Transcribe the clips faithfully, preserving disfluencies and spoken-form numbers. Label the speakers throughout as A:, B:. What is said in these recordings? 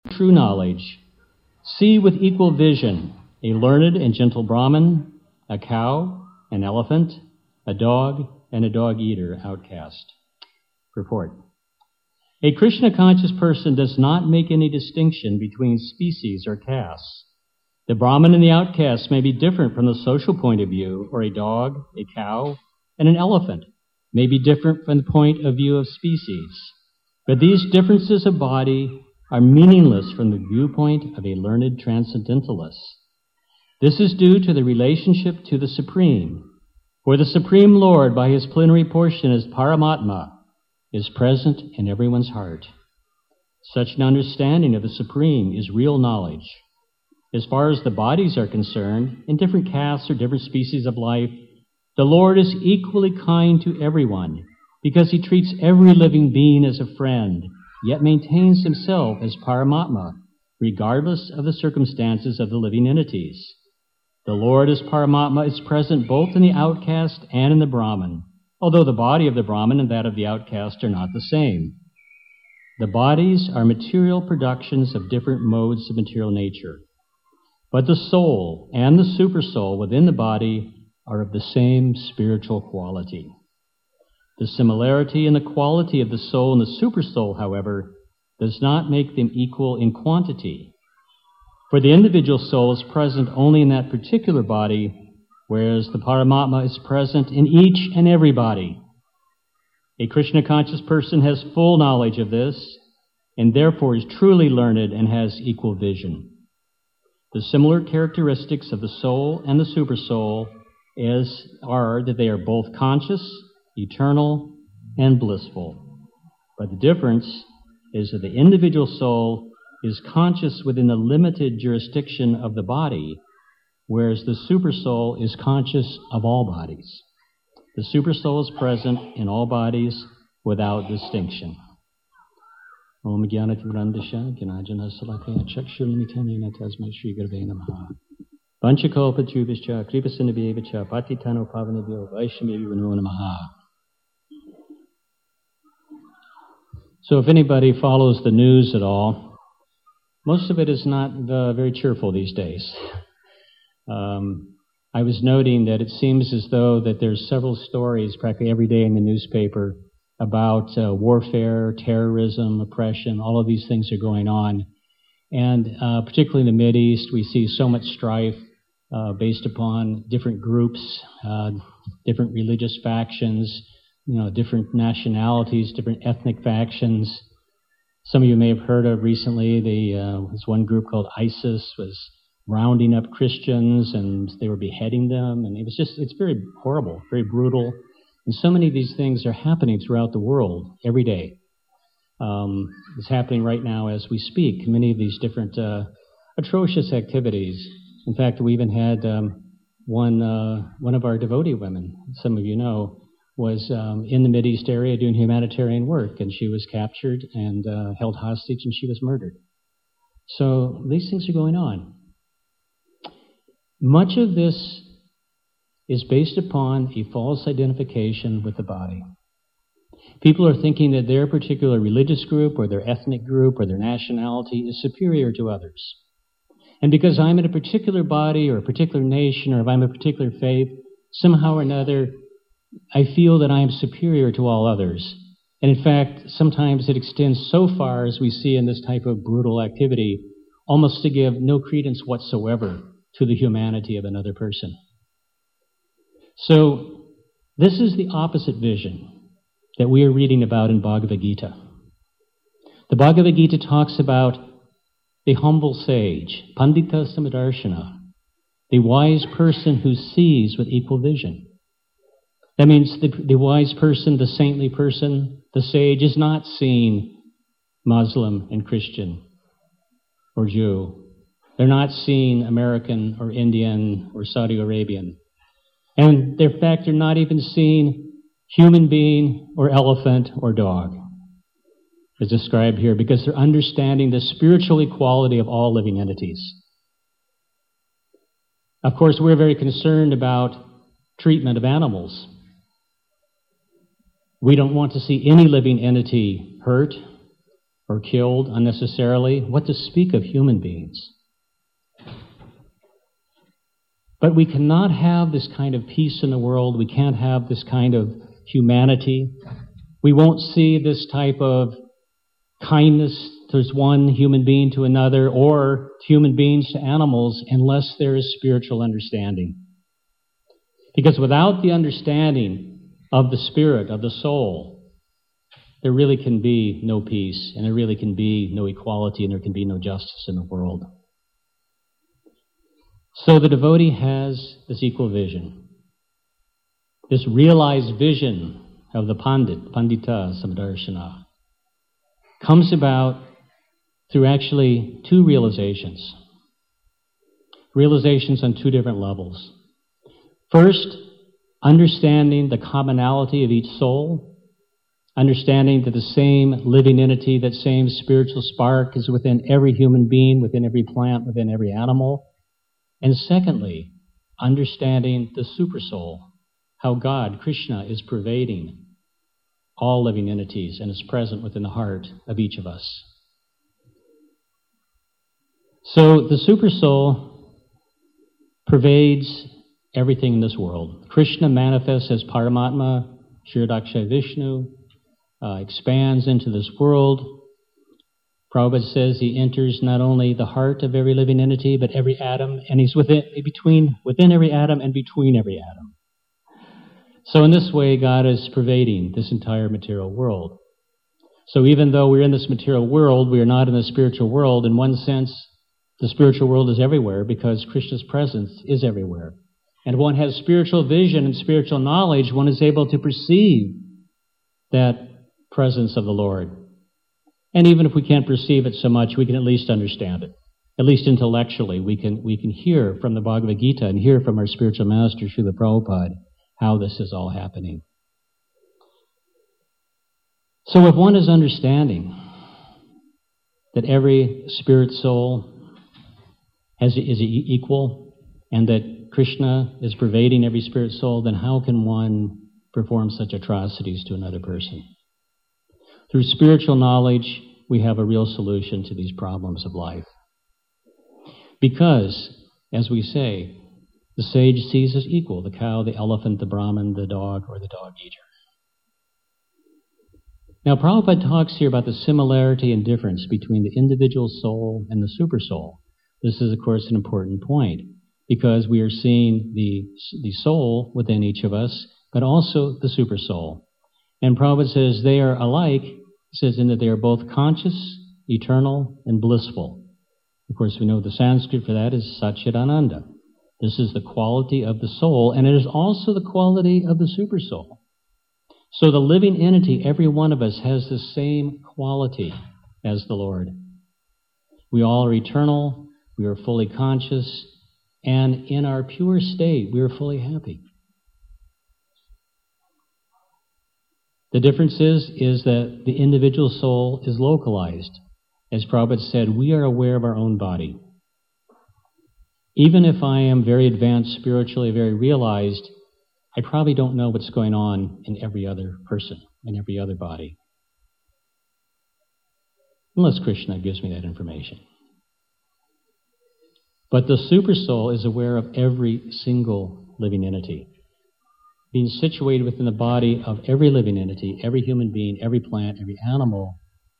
A: true knowledge, see with equal vision a learned and gentle Brahmin, a cow, an elephant, a dog, and a dog-eater outcast. Purport. A Krishna-conscious person does not make any distinction between species or castes. The Brahmin and the outcast may be different from the social point of view, or a dog, a cow, and an elephant may be different from the point of view of species. But these differences of body are meaningless from the viewpoint of a learned transcendentalist. This is due to the relationship to the Supreme, for the Supreme Lord, by his plenary portion as Paramatma, is present in everyone's heart. Such an understanding of the Supreme is real knowledge. As far as the bodies are concerned, in different castes or different species of life, the Lord is equally kind to everyone because he treats every living being as a friend, yet maintains himself as Paramatma, regardless of the circumstances of the living entities. The Lord as Paramatma is present both in the outcast and in the Brahmin, although the body of the Brahmin and that of the outcast are not the same. The bodies are material productions of different modes of material nature, but the soul and the supersoul within the body are of the same spiritual quality. The similarity in the quality of the soul and the supersoul, however, does not make them equal in quantity. For the individual soul is present only in that particular body, whereas the Paramatma is present in each and every body. A Krishna-conscious person has full knowledge of this, and therefore is truly learned and has equal vision. The similar characteristics of the soul and the supersoul is, are that they are both conscious, eternal, and blissful. But the difference is that the individual soul is conscious within the limited jurisdiction of the body, whereas the supersoul is conscious of all bodies. The supersoul is present in all bodies without distinction. Om Jnanatirandasha Jnanajana Salakaya Chakshurlimitanina Tasmai Shri Gurave Namaha. Vanchakalpa Chubhischa Kripasinabhyevacha Patitano Pavanabhyo Vaishnavi Vano Namaha. So if anybody follows the news at all, most of it is not uh, very cheerful these days. Um, I was noting that it seems as though that there's several stories practically every day in the newspaper about uh, warfare, terrorism, oppression. All of these things are going on. And uh, particularly in the Mideast, we see so much strife uh, based upon different groups, uh, different religious factions, you know, different nationalities, different ethnic factions. Some of you may have heard of recently, the, uh, this one group called ISIS was rounding up Christians and they were beheading them. And it was just, it's very horrible, very brutal. And so many of these things are happening throughout the world every day. Um, it's happening right now as we speak, many of these different uh, atrocious activities. In fact, we even had um, one uh, one of our devotee women, some of you know, was um, in the Mideast area doing humanitarian work, and she was captured and uh, held hostage, and she was murdered. So these things are going on. Much of this is based upon a false identification with the body. People are thinking that their particular religious group or their ethnic group or their nationality is superior to others. And because I'm in a particular body or a particular nation or if I'm a particular faith, somehow or another, I feel that I am superior to all others. And in fact, sometimes it extends so far, as we see in this type of brutal activity, almost to give no credence whatsoever to the humanity of another person. So, this is the opposite vision that we are reading about in Bhagavad Gita. The Bhagavad Gita talks about the humble sage, Pandita Samadarshana, the wise person who sees with equal vision. That means the, the wise person, the saintly person, the sage is not seeing Muslim and Christian or Jew. They're not seeing American or Indian or Saudi Arabian. And in fact, they're not even seeing human being or elephant or dog, as described here, because they're understanding the spiritual equality of all living entities. Of course, we're very concerned about treatment of animals. We don't want to see any living entity hurt or killed unnecessarily, what to speak of human beings? But we cannot have this kind of peace in the world. We can't have this kind of humanity. We won't see this type of kindness to one human being to another or human beings to animals unless there is spiritual understanding. Because without the understanding of the spirit, of the soul, there really can be no peace, and there really can be no equality, and there can be no justice in the world. So the devotee has this equal vision, this realized vision of the Pandit, Pandita Samdarshana, comes about through actually two realizations. Realizations on two different levels. First, understanding the commonality of each soul, understanding that the same living entity, that same spiritual spark is within every human being, within every plant, within every animal. And secondly, understanding the supersoul, how God, Krishna, is pervading all living entities and is present within the heart of each of us. So the supersoul pervades everything in this world. Krishna manifests as Paramatma, Kshirodakshay Vishnu, uh, expands into this world. Prabhupada says he enters not only the heart of every living entity, but every atom, and he's within, between, within every atom and between every atom. So in this way, God is pervading this entire material world. So even though we're in this material world, we are not in the spiritual world. In one sense, the spiritual world is everywhere because Krishna's presence is everywhere. And if one has spiritual vision and spiritual knowledge, one is able to perceive that presence of the Lord. And even if we can't perceive it so much, we can at least understand it. At least intellectually, we can we can hear from the Bhagavad Gita and hear from our spiritual master, Srila Prabhupada, how this is all happening. So if one is understanding that every spirit soul has, is equal and that Krishna is pervading every spirit soul, then how can one perform such atrocities to another person? Through spiritual knowledge, we have a real solution to these problems of life. Because, as we say, the sage sees as equal the cow, the elephant, the Brahmin, the dog, or the dog eater. Now, Prabhupada talks here about the similarity and difference between the individual soul and the supersoul. This is, of course, an important point, because we are seeing the, the soul within each of us, but also the supersoul. And Prabhupada says they are alike, he says in that they are both conscious, eternal, and blissful. Of course, we know the Sanskrit for that is Satchidananda. This is the quality of the soul, and it is also the quality of the supersoul. So the living entity, every one of us, has the same quality as the Lord. We all are eternal, we are fully conscious, and in our pure state, we are fully happy. The difference is, is that the individual soul is localized. As Prabhupada said, we are aware of our own body. Even if I am very advanced spiritually, very realized, I probably don't know what's going on in every other person, in every other body. Unless Krishna gives me that information. But the supersoul is aware of every single living entity. Being situated within the body of every living entity, every human being, every plant, every animal,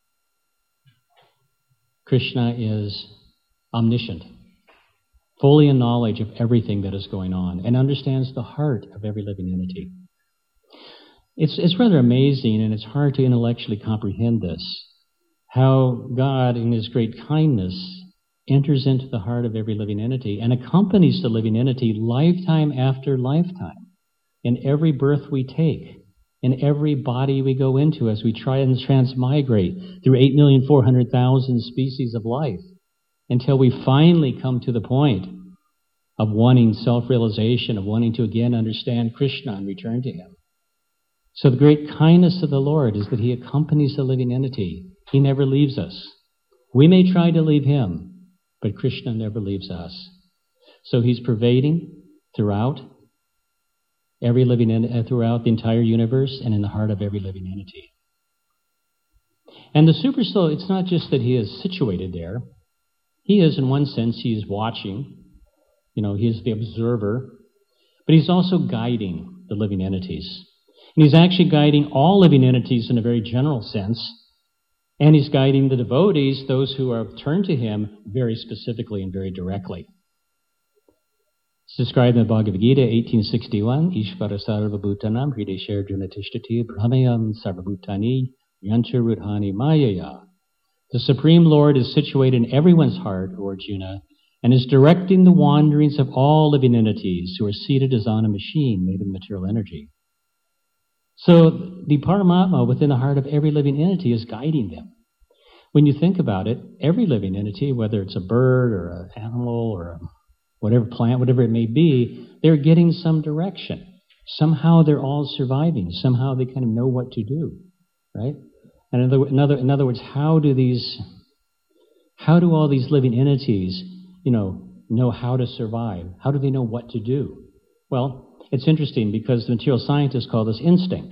A: Krishna is omniscient, fully in knowledge of everything that is going on, and understands the heart of every living entity. It's, it's rather amazing, and it's hard to intellectually comprehend this, how God, in His great kindness, enters into the heart of every living entity and accompanies the living entity lifetime after lifetime. In every birth we take, in every body we go into as we try and transmigrate through eight million four hundred thousand species of life until we finally come to the point of wanting self-realization, of wanting to again understand Krishna and return to Him. So the great kindness of the Lord is that He accompanies the living entity. He never leaves us. We may try to leave Him, but Krishna never leaves us. So He's pervading throughout every living en- throughout the entire universe and in the heart of every living entity. And the Supersoul, it's not just that he is situated there. He is, in one sense, he is watching. You know, he is the observer. But he's also guiding the living entities. And he's actually guiding all living entities in a very general sense. And he's guiding the devotees, those who are turned to him, very specifically and very directly. It's described in the Bhagavad Gita, eighteen sixty-one, Ishvara sarvabhutanam hrideshar junatishtati brahmayam sarvabhutani yantur rudhani mayaya. The Supreme Lord is situated in everyone's heart, O Arjuna, and is directing the wanderings of all living entities who are seated as on a machine made of material energy. So the Paramatma within the heart of every living entity is guiding them. When you think about it, every living entity, whether it's a bird or an animal or a whatever plant, whatever it may be, they're getting some direction. Somehow they're all surviving. Somehow they kind of know what to do, right? And in other, in other, in other words, how do these, how do all these living entities, you know, know how to survive? How do they know what to do? Well, it's interesting because the material scientists call this instinct.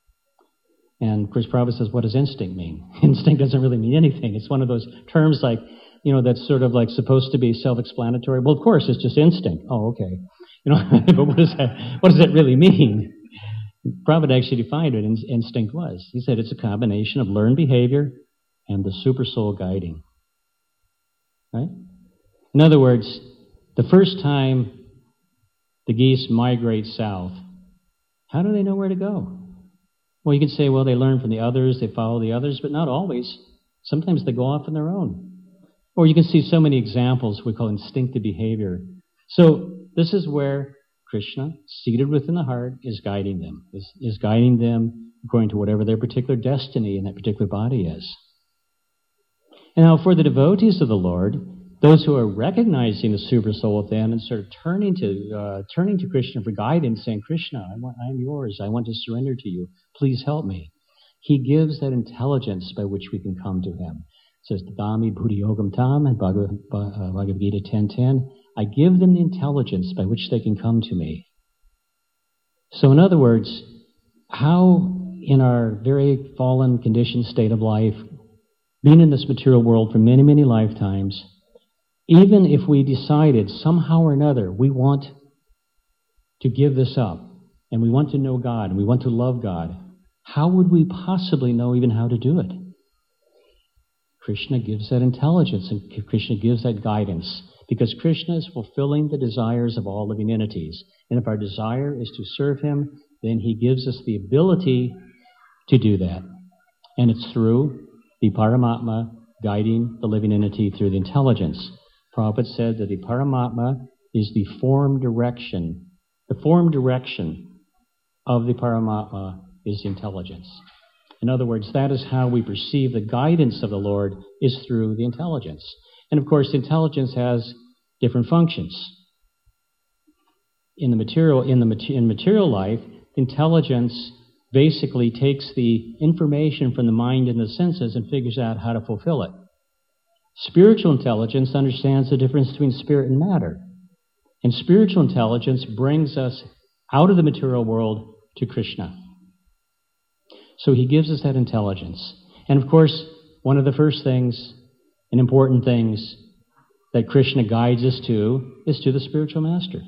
A: And of course, Prabhupada says, what does instinct mean? Instinct doesn't really mean anything. It's one of those terms like, you know, that's sort of like supposed to be self-explanatory. Well, of course, it's just instinct. Oh, okay. You know, but what does that, what does that really mean? Prabhupada actually defined what instinct was. He said it's a combination of learned behavior and the super soul guiding. Right? In other words, the first time the geese migrate south, how do they know where to go? Well, you could say, well, they learn from the others, they follow the others, but not always. Sometimes they go off on their own. Or you can see so many examples we call instinctive behavior. So this is where Krishna, seated within the heart, is guiding them, is, is guiding them according to whatever their particular destiny in that particular body is. And now for the devotees of the Lord, those who are recognizing the super soul within and sort of turning to uh, turning to Krishna for guidance, saying, Krishna, I want, I am yours. I want to surrender to you. Please help me. He gives that intelligence by which we can come to him. It says, Dadami Buddhi Yogam Tam and Bhagavad, uh, Bhagavad Gita ten ten. I give them the intelligence by which they can come to me. So in other words, how in our very fallen, conditioned state of life, being in this material world for many, many lifetimes, even if we decided somehow or another we want to give this up, and we want to know God, and we want to love God, how would we possibly know even how to do it? Krishna gives that intelligence, and Krishna gives that guidance, because Krishna is fulfilling the desires of all living entities. And if our desire is to serve him, then he gives us the ability to do that. And it's through the Paramatma guiding the living entity through the intelligence. Prabhupada said that the Paramatma is the form direction. The form direction of the Paramatma is intelligence. In other words, that is how we perceive the guidance of the Lord, is through the intelligence. And of course, intelligence has different functions. In the material, in the in material life, intelligence basically takes the information from the mind and the senses and figures out how to fulfill it. Spiritual intelligence understands the difference between spirit and matter. And spiritual intelligence brings us out of the material world to Krishna. So he gives us that intelligence. And of course, one of the first things and important things that Krishna guides us to is to the spiritual master.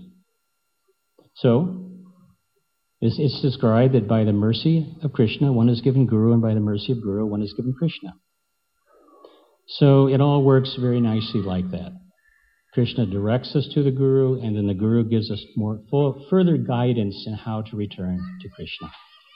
A: So, it's, it's described that by the mercy of Krishna, one is given Guru, and by the mercy of Guru, one is given Krishna. So it all works very nicely like that. Krishna directs us to the Guru, and then the Guru gives us more full, further guidance in how to return to Krishna.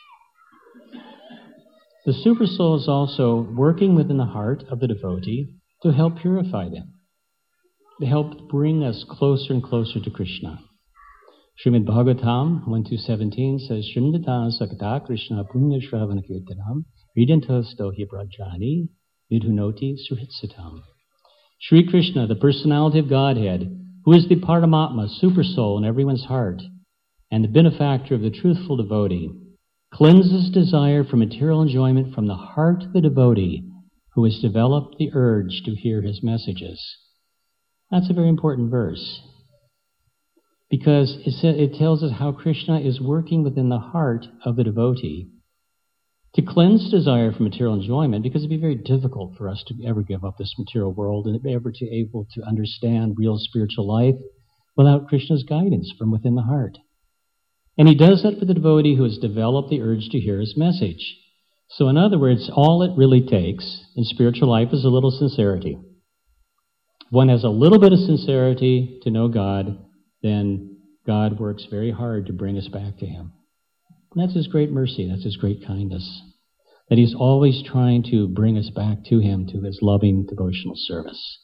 A: The Super Soul is also working within the heart of the devotee to help purify them, to help bring us closer and closer to Krishna. Srimad Bhagavatam one two seventeen says, Shrindata Sakata Krishna Punya Shravana Kirtanam Ridantas Dohi Brajani Vidhunoti Suhitsitam. Sri Krishna, the personality of Godhead, who is the Paramatma, super soul in everyone's heart, and the benefactor of the truthful devotee, cleanses desire for material enjoyment from the heart of the devotee who has developed the urge to hear his messages. That's a very important verse, because it tells us how Krishna is working within the heart of the devotee to cleanse desire from material enjoyment, because it'd be very difficult for us to ever give up this material world and ever to be able to understand real spiritual life without Krishna's guidance from within the heart. And he does that for the devotee who has developed the urge to hear his message. So in other words, all it really takes in spiritual life is a little sincerity. If one has a little bit of sincerity to know God, then God works very hard to bring us back to him. And that's his great mercy, that's his great kindness, that he's always trying to bring us back to him, to his loving devotional service.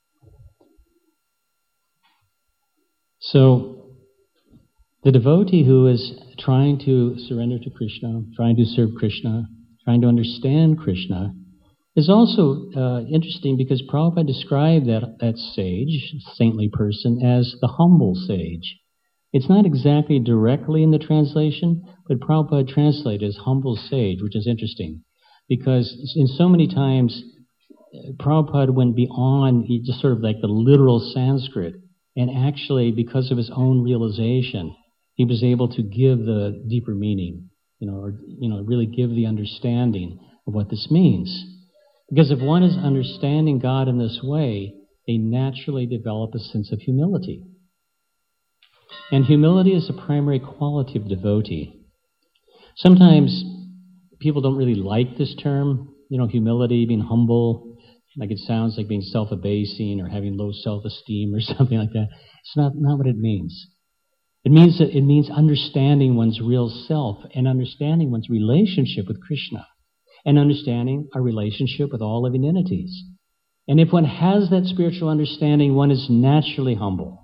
A: So, the devotee who is trying to surrender to Krishna, trying to serve Krishna, trying to understand Krishna, is also uh, interesting because Prabhupada described that, that sage, saintly person, as the humble sage. It's not exactly directly in the translation, but Prabhupada translated as humble sage, which is interesting, because in so many times, Prabhupada went beyond just sort of like the literal Sanskrit, and actually, because of his own realization, he was able to give the deeper meaning, you know, or you know, really give the understanding of what this means. Because if one is understanding God in this way, they naturally develop a sense of humility. And humility is a primary quality of devotee. Sometimes people don't really like this term, you know, humility, being humble, like it sounds like being self-abasing or having low self-esteem or something like that. It's not, not what it means. It means that it means understanding one's real self and understanding one's relationship with Krishna and understanding our relationship with all living entities. And if one has that spiritual understanding, one is naturally humble.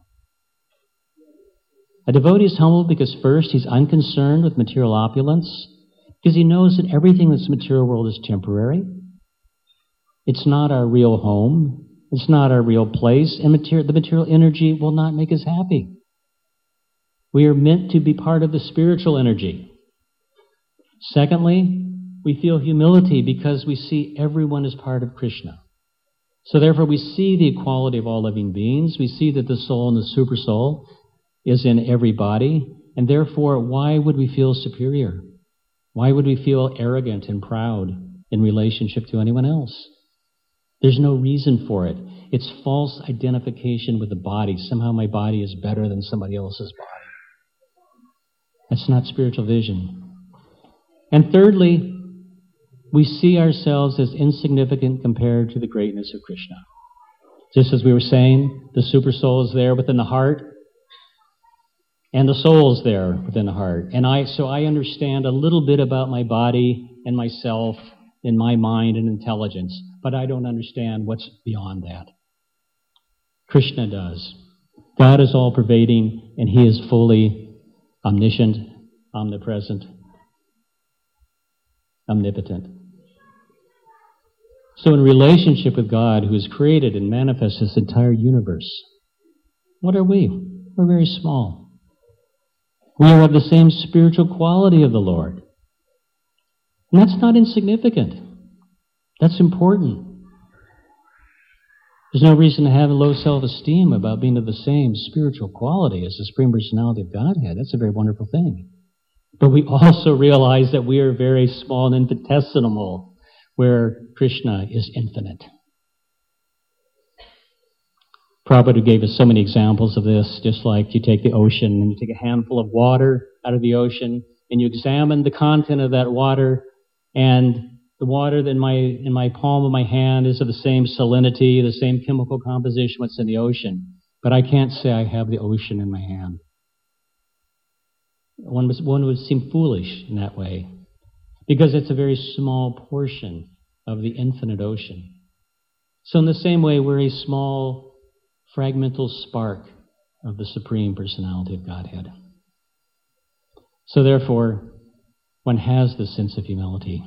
A: A devotee is humble because first, he's unconcerned with material opulence, because he knows that everything that's material world is temporary. It's not our real home. It's not our real place. And material, the material energy will not make us happy. We are meant to be part of the spiritual energy. Secondly, we feel humility because we see everyone as part of Krishna. So therefore, we see the equality of all living beings. We see that the soul and the super soul is in every body. And therefore, why would we feel superior? Why would we feel arrogant and proud in relationship to anyone else? There's no reason for it. It's false identification with the body. Somehow my body is better than somebody else's body. That's not spiritual vision. And thirdly, we see ourselves as insignificant compared to the greatness of Krishna. Just as we were saying, the super soul is there within the heart, and the soul is there within the heart. And I, so I understand a little bit about my body and myself and my mind and intelligence, but I don't understand what's beyond that. Krishna does. God is all-pervading, and he is fully omniscient, omnipresent, omnipotent. So in relationship with God, who has created and manifests this entire universe, what are we? We're very small. We are of the same spiritual quality of the Lord. And that's not insignificant. That's important. There's no reason to have a low self-esteem about being of the same spiritual quality as the Supreme Personality of Godhead. That's a very wonderful thing. But we also realize that we are very small and infinitesimal, where Krishna is infinite. Prabhupada gave us so many examples of this, just like you take the ocean and you take a handful of water out of the ocean and you examine the content of that water, and the water in my in my palm of my hand is of the same salinity, the same chemical composition what's in the ocean. But I can't say I have the ocean in my hand. One, was, one would seem foolish in that way, because it's a very small portion of the infinite ocean. So in the same way, we're a small, fragmental spark of the Supreme Personality of Godhead. So therefore, one has this sense of humility.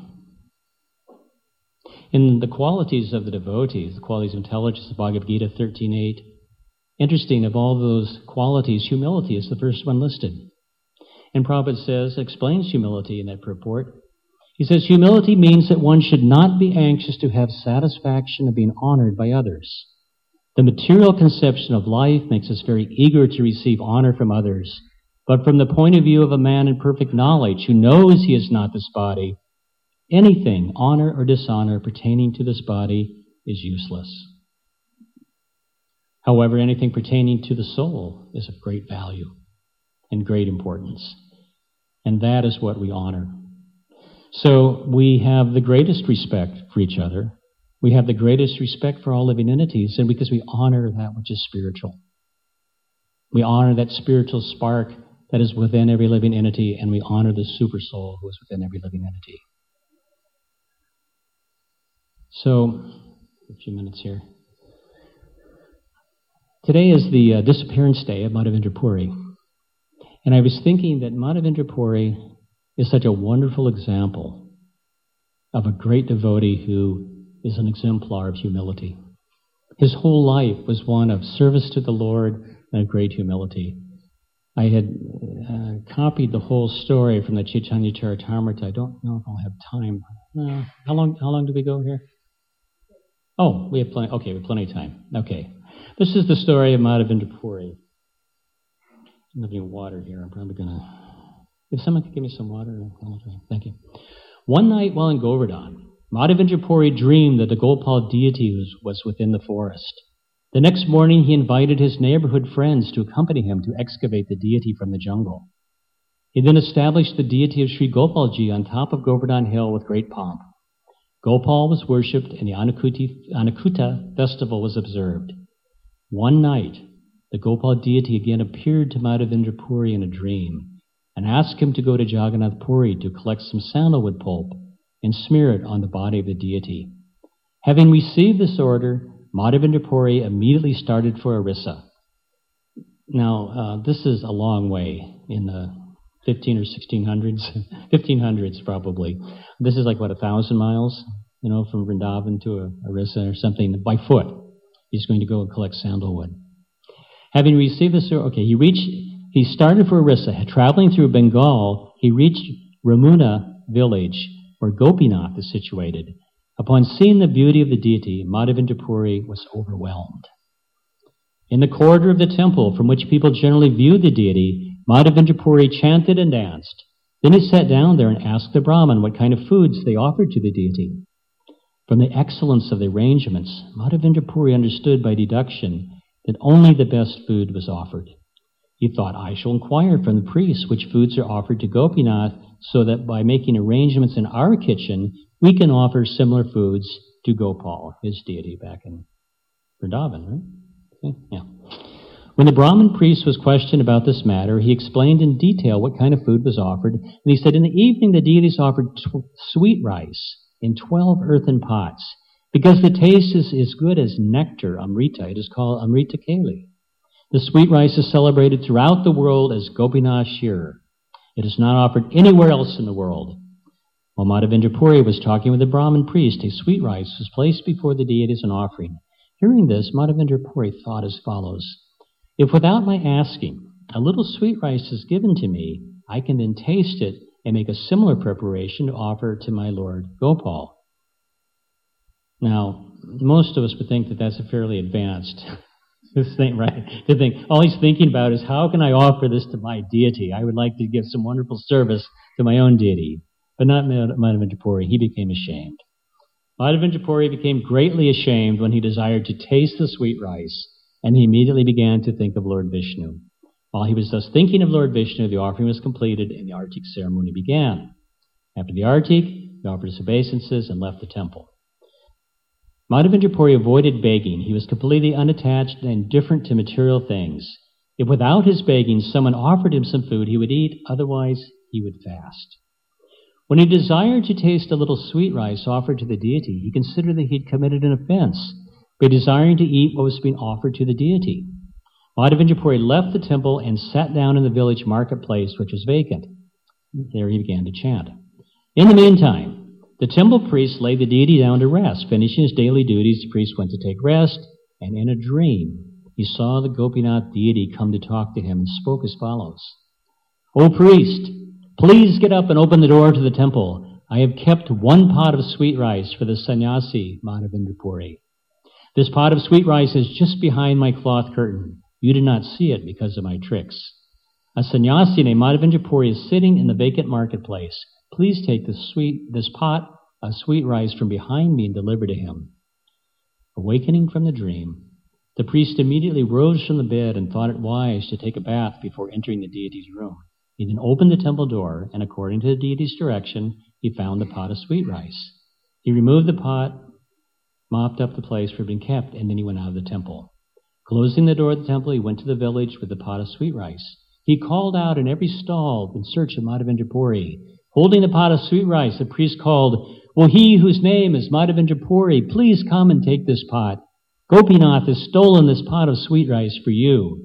A: In the qualities of the devotees, the qualities of intelligence, the Bhagavad Gita thirteen eight, interesting, of all those qualities, humility is the first one listed. And Prabhupada says, explains humility in that purport. He says, humility means that one should not be anxious to have satisfaction of being honored by others. The material conception of life makes us very eager to receive honor from others. But from the point of view of a man in perfect knowledge who knows he is not this body, anything, honor or dishonor, pertaining to this body is useless. However, anything pertaining to the soul is of great value and great importance. And that is what we honor. So we have the greatest respect for each other. We have the greatest respect for all living entities, and because we honor that which is spiritual. We honor that spiritual spark that is within every living entity, and we honor the super soul who is within every living entity. So, a few minutes here. Today is the uh, disappearance day of Madhavendra Puri. And I was thinking that Madhavendra Puri is such a wonderful example of a great devotee who is an exemplar of humility. His whole life was one of service to the Lord and of great humility. I had uh, copied the whole story from the Chaitanya Charitamrita. I don't know if I'll have time. Uh, how long? How long do we go here? Oh, we have plenty. Okay, we have plenty of time. Okay, this is the story of Madhavendra Puri. I'm having water here. I'm probably gonna. If someone could give me some water, thank you. One night while in Govardhan, Madhavendra Puri dreamed that the Gopal deity was, was within the forest. The next morning, he invited his neighborhood friends to accompany him to excavate the deity from the jungle. He then established the deity of Sri Gopalji on top of Govardhan Hill with great pomp. Gopal was worshipped and the Anakuti, Anakuta festival was observed. One night, the Gopal deity again appeared to Madhavendra Puri in a dream and asked him to go to Jagannath Puri to collect some sandalwood pulp and smear it on the body of the deity. Having received this order, Madhavendra Puri immediately started for Orissa. Now, uh, this is a long way in the fifteen or sixteen hundreds, fifteen hundreds probably. This is like, what, a thousand miles, you know, from Vrindavan to a, Orissa or something by foot. He's going to go and collect sandalwood. Having received this, okay, he reached, he started for Orissa. Traveling through Bengal, he reached Ramuna village, where Gopinath is situated. Upon seeing the beauty of the deity, Madhavendra Puri was overwhelmed. In the corridor of the temple from which people generally viewed the deity, Madhavendra Puri chanted and danced. Then he sat down there and asked the Brahmin what kind of foods they offered to the deity. From the excellence of the arrangements, Madhavendra Puri understood by deduction that only the best food was offered. He thought, I shall inquire from the priests which foods are offered to Gopinath, so that by making arrangements in our kitchen, we can offer similar foods to Gopal, his deity back in Vrindavan, right? Okay. Yeah. When the Brahmin priest was questioned about this matter, he explained in detail what kind of food was offered, and he said, in the evening the deities offered tw- sweet rice in twelve earthen pots. Because the taste is as good as nectar, amrita, it is called amrita keli. The sweet rice is celebrated throughout the world as Gopinath Shir. It is not offered anywhere else in the world. While Madhavendra Puri was talking with the Brahmin priest, a sweet rice was placed before the deity as an offering. Hearing this, Madhavendra Puri thought as follows, if without my asking, a little sweet rice is given to me, I can then taste it and make a similar preparation to offer to my Lord Gopal. Now, most of us would think that that's a fairly advanced thing, right? To think, all he's thinking about is, how can I offer this to my deity? I would like to give some wonderful service to my own deity. But not Madhavendra Puri. He became ashamed. Madhavendra Puri became greatly ashamed when he desired to taste the sweet rice, and he immediately began to think of Lord Vishnu. While he was thus thinking of Lord Vishnu, the offering was completed and the Artik ceremony began. After the Artik, he offered his obeisances and left the temple. Madhavendra Puri avoided begging. He was completely unattached and indifferent to material things. If without his begging someone offered him some food, he would eat, otherwise he would fast. When he desired to taste a little sweet rice offered to the deity, he considered that he had committed an offense by desiring to eat what was being offered to the deity. Madhavendra Puri left the temple and sat down in the village marketplace, which was vacant. There he began to chant. In the meantime, the temple priest laid the deity down to rest. Finishing his daily duties, the priest went to take rest, and in a dream, he saw the Gopinath deity come to talk to him and spoke as follows. O priest, please get up and open the door to the temple. I have kept one pot of sweet rice for the sannyasi, Madhavendra Puri. This pot of sweet rice is just behind my cloth curtain. You do not see it because of my tricks. A sannyasi named Madhavendra Puri is sitting in the vacant marketplace. Please take this sweet, this pot a sweet rice from behind me and deliver to him." Awakening from the dream, the priest immediately rose from the bed and thought it wise to take a bath before entering the deity's room. He then opened the temple door, and according to the deity's direction, he found the pot of sweet rice. He removed the pot, mopped up the place where it had been kept, and then he went out of the temple. Closing the door of the temple, he went to the village with the pot of sweet rice. He called out in every stall in search of Madhavendra Puri. Holding the pot of sweet rice, the priest called, "Will he whose name is Madhavendra Puri please come and take this pot? Gopinath has stolen this pot of sweet rice for you."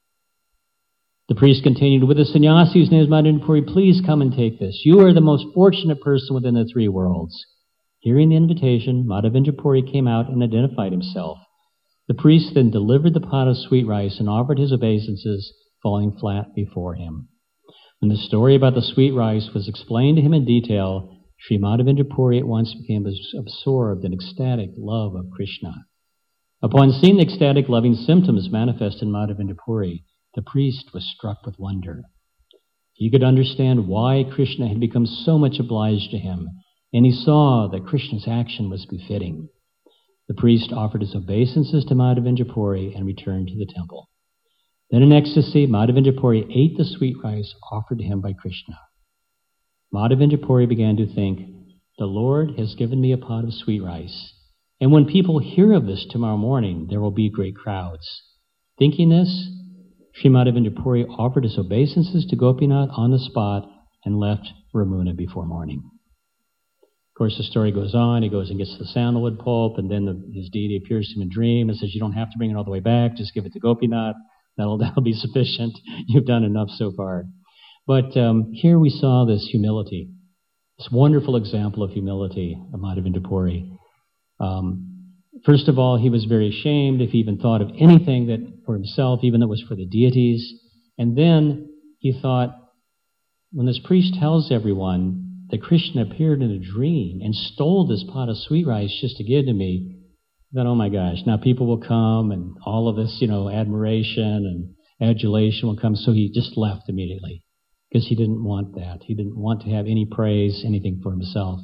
A: The priest continued, "With the sannyasi whose name is Madhavendra Puri, please come and take this. You are the most fortunate person within the three worlds." Hearing the invitation, Madhavendra Puri came out and identified himself. The priest then delivered the pot of sweet rice and offered his obeisances, falling flat before him. When the story about the sweet rice was explained to him in detail, Sri Madhavendra Puri at once became absorbed in ecstatic love of Krishna. Upon seeing the ecstatic loving symptoms manifest in Madhavendra Puri, the priest was struck with wonder. He could understand why Krishna had become so much obliged to him, and he saw that Krishna's action was befitting. The priest offered his obeisances to Madhavendra Puri and returned to the temple. Then in ecstasy, Madhavendra Puri ate the sweet rice offered to him by Krishna. Madhavendra Puri began to think, "The Lord has given me a pot of sweet rice, and when people hear of this tomorrow morning, there will be great crowds." Thinking this, Sri Madhavendra Puri offered his obeisances to Gopinath on the spot and left Ramuna before morning. Of course, the story goes on. He goes and gets the sandalwood pulp, and then the, his deity appears to him in a dream and says, "You don't have to bring it all the way back. Just give it to Gopinath. That'll, that'll be sufficient. You've done enough so far." But um, here we saw this humility, this wonderful example of humility of Madhavendra Puri. Um, first of all, he was very ashamed if he even thought of anything that for himself, even though it was for the deities. And then he thought, when this priest tells everyone that Krishna appeared in a dream and stole this pot of sweet rice just to give to me, then, oh my gosh, now people will come and all of this, you know, admiration and adulation will come. So he just left immediately because he didn't want that. He didn't want to have any praise, anything for himself.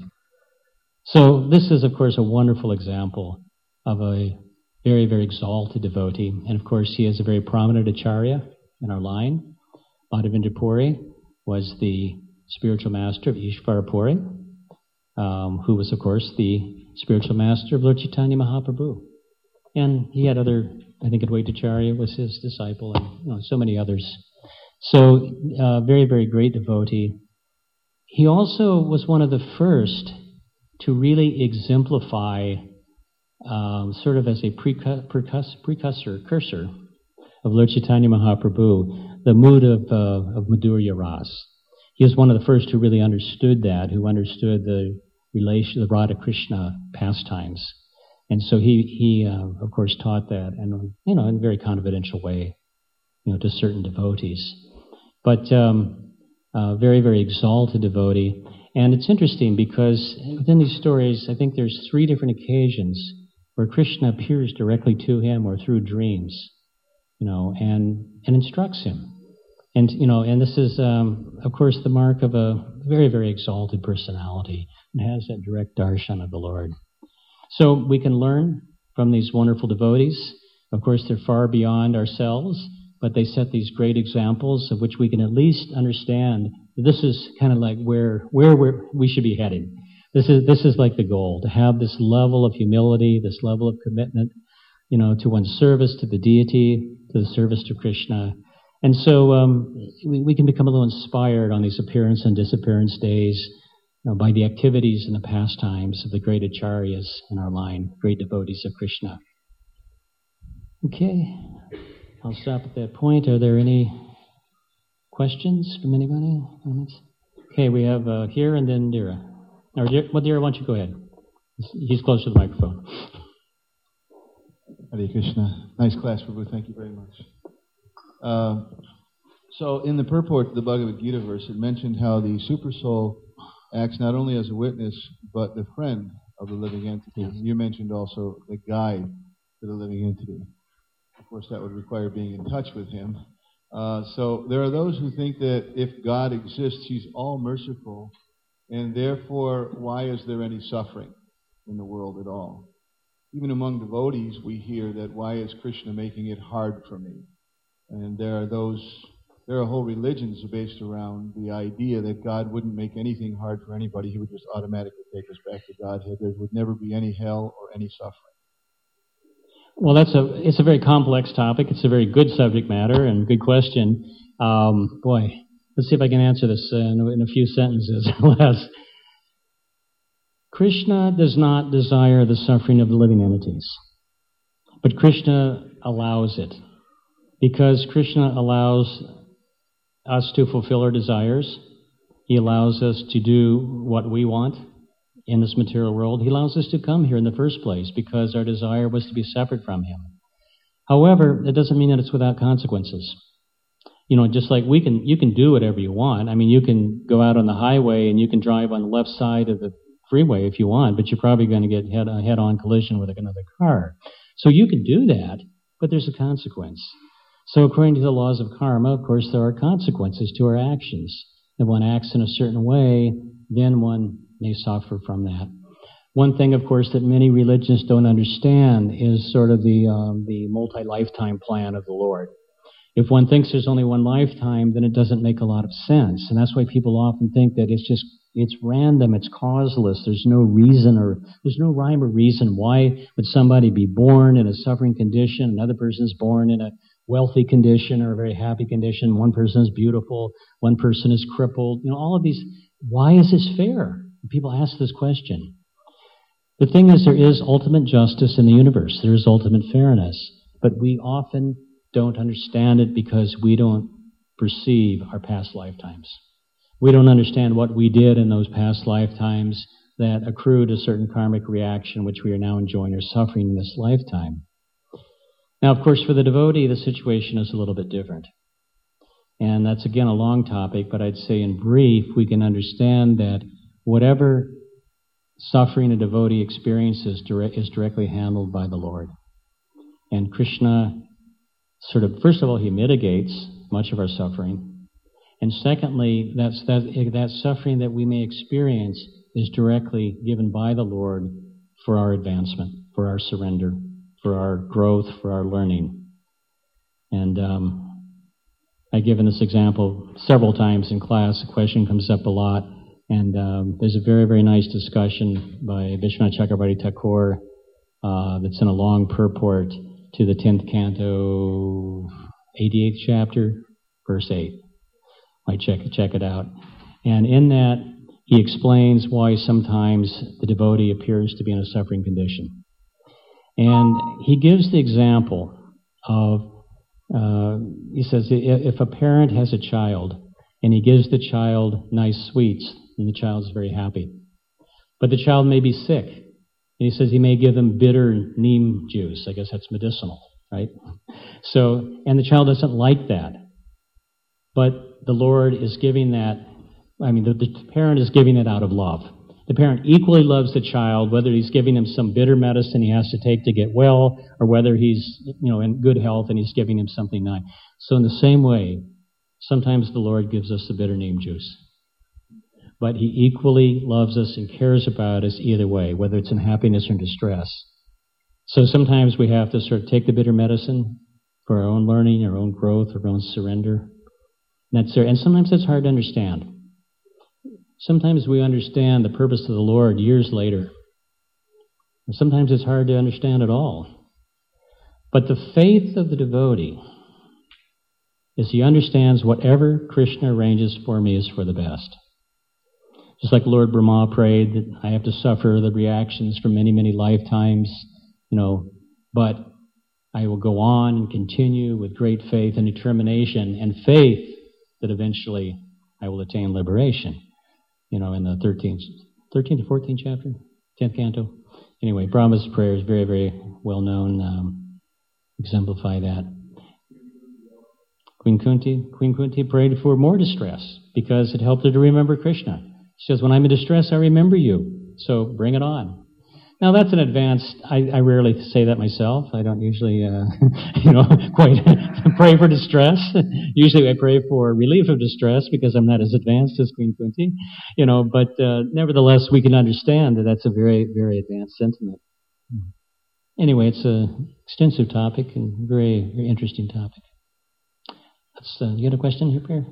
A: So this is, of course, a wonderful example of a very, very exalted devotee. And of course, he is a very prominent acharya in our line. Madhavendra Puri was the spiritual master of Ishvara Puri, um, who was, of course, the spiritual master of Lord Chaitanya Mahaprabhu. And he had other, I think Advaitacharya was his disciple, and you know, so many others. So, uh, very, very great devotee. He also was one of the first to really exemplify, um, sort of as a precursor, precursor, cursor of Lord Chaitanya Mahaprabhu, the mood of, uh, of Madhurya Ras. He was one of the first who really understood that, who understood the relation, the Radha Krishna pastimes. And so he, he uh, of course, taught that, and you know, in a very confidential way, you know, to certain devotees. But um, uh, very, very exalted devotee. And it's interesting because within these stories, I think there's three different occasions where Krishna appears directly to him or through dreams, you know, and and instructs him. And, you know, and this is, um, of course, the mark of a very, very exalted personality and has that direct darshan of the Lord. So we can learn from these wonderful devotees. Of course, they're far beyond ourselves, but they set these great examples of which we can at least understand that this is kind of like where where we're, we should be heading. This is this is like the goal, to have this level of humility, this level of commitment, you know, to one's service to the deity, to the service to Krishna. And so um, we, we can become a little inspired on these appearance and disappearance days, you know, by the activities and the pastimes of the great acharyas in our line, great devotees of Krishna. Okay, I'll stop at that point. Are there any questions from anybody? Okay, we have uh, here and then Dira. Or, well, Dira, why don't you go ahead? He's close to the microphone.
B: Hare Krishna. Nice class, Prabhu. Thank you very much. Uh, so in the purport to the Bhagavad Gita verse, it mentioned how the super soul acts not only as a witness, but the friend of the living entity. Yes. You mentioned also the guide to the living entity. Of course, that would require being in touch with him. Uh, so there are those who think that if God exists, he's all merciful, And therefore, why is there any suffering in the world at all? Even among devotees, we hear that, why is Krishna making it hard for me? And there are those, there are whole religions based around the idea that God wouldn't make anything hard for anybody. He would just automatically take us back to Godhead. There would never be any hell or any suffering.
A: Well, that's a, it's a very complex topic. It's a very good subject matter and good question. Um, boy, let's see if I can answer this in a, in a few sentences or less. Krishna does not desire the suffering of the living entities, but Krishna allows it, because Krishna allows us to fulfill our desires. He allows us to do what we want in this material world. He allows us to come here in the first place because our desire was to be separate from Him. However, it doesn't mean that it's without consequences. You know, just like we can, you can do whatever you want. I mean, you can go out on the highway and you can drive on the left side of the freeway if you want, but you're probably going to get head, a head-on collision with another car. So you can do that, but there's a consequence. So according to the laws of karma, of course, there are consequences to our actions. If one acts in a certain way, then one may suffer from that. One thing, of course, that many religions don't understand is sort of the um, the multi-lifetime plan of the Lord. If one thinks there's only one lifetime, then it doesn't make a lot of sense. And that's why people often think that it's just, it's random, it's causeless, there's no reason or, there's no rhyme or reason. Why would somebody be born in a suffering condition, another person's born in a wealthy condition or a very happy condition, one person is beautiful, one person is crippled, you know, all of these, why is this fair? People ask this question. The thing is, there is ultimate justice in the universe, there is ultimate fairness, but we often don't understand it because we don't perceive our past lifetimes. We don't understand what we did in those past lifetimes that accrued a certain karmic reaction which we are now enjoying or suffering in this lifetime. Now, of course, for the devotee, the situation is a little bit different. And that's, again, a long topic, but I'd say in brief, we can understand that whatever suffering a devotee experiences is directly handled by the Lord. And Krishna sort of, first of all, He mitigates much of our suffering. And secondly, that's, that, that suffering that we may experience is directly given by the Lord for our advancement, for our surrender, for our growth, for our learning. And um, I've given this example several times in class. The question comes up a lot. And um, there's a very, very nice discussion by Vishwanath Chakravarti Thakur uh, that's in a long purport to the tenth canto, eighty-eighth chapter, verse eight. Might check, check it out. And in that, he explains why sometimes the devotee appears to be in a suffering condition. And he gives the example of, uh, he says, if a parent has a child and he gives the child nice sweets, and the child is very happy. But the child may be sick. And he says he may give them bitter neem juice. I guess that's medicinal, right? So, and the child doesn't like that. But the Lord is giving that, I mean, the, the parent is giving it out of love. The parent equally loves the child, whether he's giving him some bitter medicine he has to take to get well, or whether he's, you know, in good health and he's giving him something nice. So in the same way, sometimes the Lord gives us the bitter neem juice. But He equally loves us and cares about us either way, whether it's in happiness or distress. So sometimes we have to sort of take the bitter medicine for our own learning, our own growth, our own surrender. And, that's there. And sometimes it's hard to understand. Sometimes we understand the purpose of the Lord years later. And sometimes it's hard to understand at all. But the faith of the devotee is he understands whatever Krishna arranges for me is for the best. Just like Lord Brahma prayed that I have to suffer the reactions for many, many lifetimes, you know, but I will go on and continue with great faith and determination and faith that eventually I will attain liberation. You know, in the thirteenth, thirteenth to fourteenth chapter, tenth canto. Anyway, Brahma's prayer is very, very well known, um, exemplify that. Queen Kunti, Queen Kunti prayed for more distress because it helped her to remember Krishna. She says, when I'm in distress, I remember you. So bring it on. Now that's an advanced, I, I rarely say that myself. I don't usually, uh, you know, quite pray for distress. Usually I pray for relief of distress because I'm not as advanced as Queen Kunti, you know, but uh, nevertheless we can understand that that's a very, very advanced sentiment. Anyway, it's an extensive topic and very, very interesting topic. Let's, uh, you got a question here, Prayer?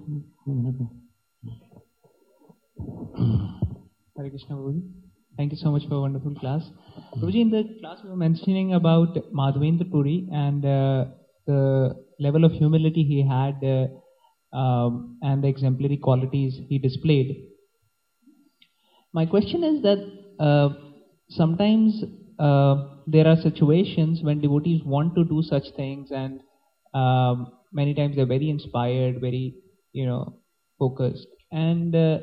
C: Hare Krishna, Prabhuji. Thank you so much for a wonderful class. Prabhuji, in the class we were mentioning about Madhavendra Puri and uh, the level of humility he had uh, um, and the exemplary qualities he displayed. My question is that uh, sometimes uh, there are situations when devotees want to do such things, and um, many times they're very inspired, very, you know, focused, and uh,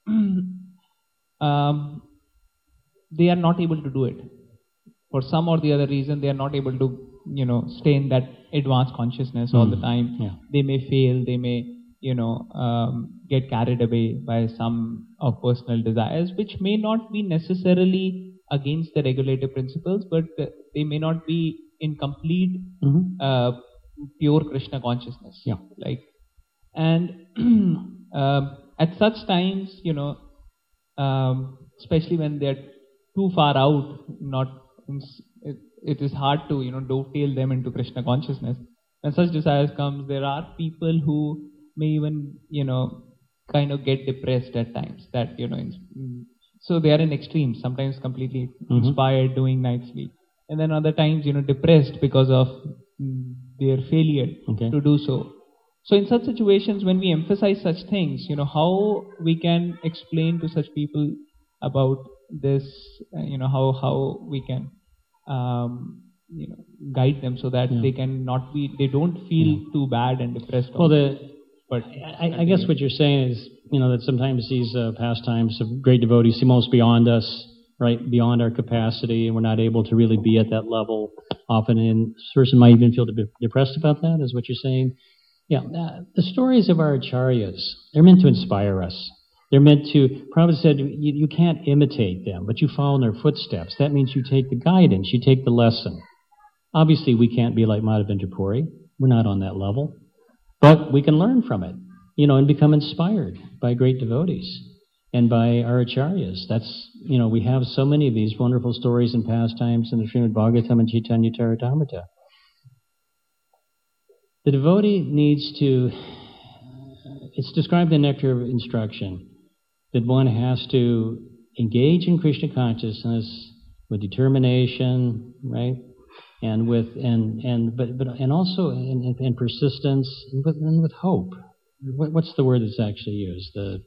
C: um, they are not able to do it. For some or the other reason, they are not able to, you know, stay in that advanced consciousness mm. all the time.
A: Yeah.
C: They may fail, they may, you know, um, get carried away by some of personal desires, which may not be necessarily against the regulative principles, but uh, they may not be in complete
A: mm-hmm.
C: uh, pure Krishna consciousness.
A: Yeah.
C: Like, and uh, at such times, you know, um, especially when they're too far out, not it, it is hard to, you know, dovetail them into Krishna consciousness. When such desires comes, there are people who may even, you know, kind of get depressed at times. That, you know, in, so they are in extremes. Sometimes completely
A: mm-hmm.
C: inspired, doing night sleep, and then other times, you know, depressed because of their failure
A: okay.
C: to do so. So in such situations, when we emphasize such things, you know, how we can explain to such people about this, uh, you know, how how we can, um, you know, guide them so that
A: yeah.
C: they can not be, they don't feel
A: yeah.
C: too bad and depressed.
A: Well, the,
C: but
A: I, I guess what you're saying is, you know, that sometimes these uh, pastimes of great devotees seem almost beyond us, right, beyond our capacity, and we're not able to really be at that level often. And this person might even feel de- depressed about that, is what you're saying. Yeah, uh, the stories of our acharyas, they're meant to inspire us. They're meant to, Prabhupada said, you, you can't imitate them, but you follow in their footsteps. That means you take the guidance, you take the lesson. Obviously, we can't be like Madhavendra Puri. We're not on that level. But we can learn from it, you know, and become inspired by great devotees and by our acharyas. That's, you know, we have so many of these wonderful stories and pastimes in the Srimad Bhagavatam and Chaitanya Charitamrita. The devotee needs to, it's described in the Nectar of Instruction, that one has to engage in Krishna consciousness with determination, right? And with and and but but and also in, in, in persistence and with and with hope. What, what's the word that's actually used? The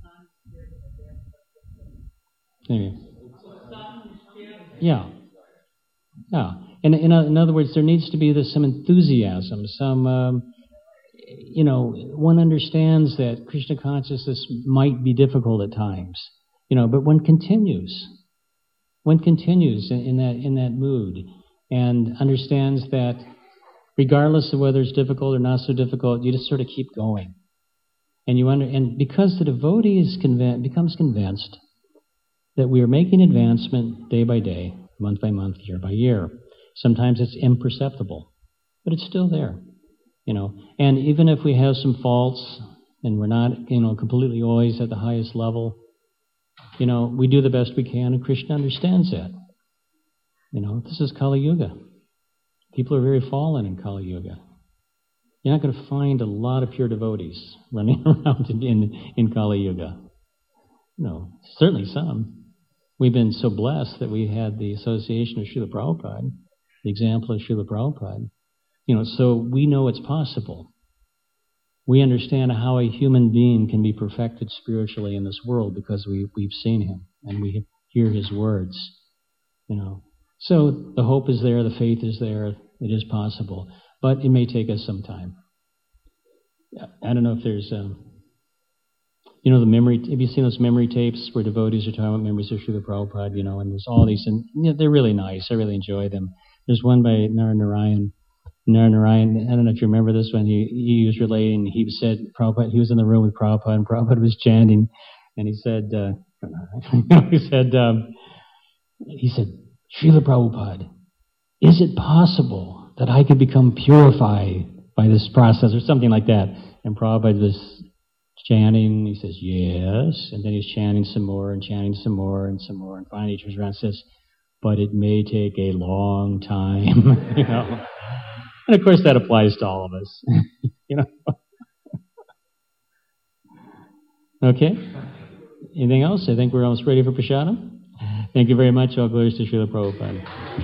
A: anyway. Yeah, yeah. And in, in other words, there needs to be this some enthusiasm, some. Um, You know, one understands that Krishna consciousness might be difficult at times, you know, but one continues. One continues in, in that in that mood and understands that regardless of whether it's difficult or not so difficult, you just sort of keep going. And you under, and because the devotee is convinced, becomes convinced that we are making advancement day by day, month by month, year by year. Sometimes it's imperceptible, but it's still there. You know, and even if we have some faults and we're not, you know, completely always at the highest level, you know, we do the best we can, and Krishna understands that. You know, this is Kali Yuga. People are very fallen in Kali Yuga. You're not going to find a lot of pure devotees running around in, in, in Kali Yuga. No, certainly some. We've been so blessed that we had the association of Srila Prabhupada, the example of Srila Prabhupada. You know, so we know it's possible. We understand how a human being can be perfected spiritually in this world because we, we've seen him and we hear his words. You know, so the hope is there, the faith is there, it is possible, but it may take us some time. I don't know if there's, um, you know, the memory. Have you seen those memory tapes where devotees are talking about memories of Srila Prabhupada? You know, and there's all these, and you know, they're really nice. I really enjoy them. There's one by Naranarayan. Naranarayan, I don't know if you remember this one, he, he was relating, he said, Prabhupada, he was in the room with Prabhupada, and Prabhupada was chanting, and he said, uh, he said, um, he said, Srila Prabhupada, is it possible that I could become purified by this process or something like that? And Prabhupada was chanting, he says, yes, and then he's chanting some more and chanting some more and some more, and finally he turns around and says, but it may take a long time, you know. And of course that applies to all of us, you know. Okay. Anything else? I think we're almost ready for prasadam. Thank you very much. All glories to Srila Prabhupada.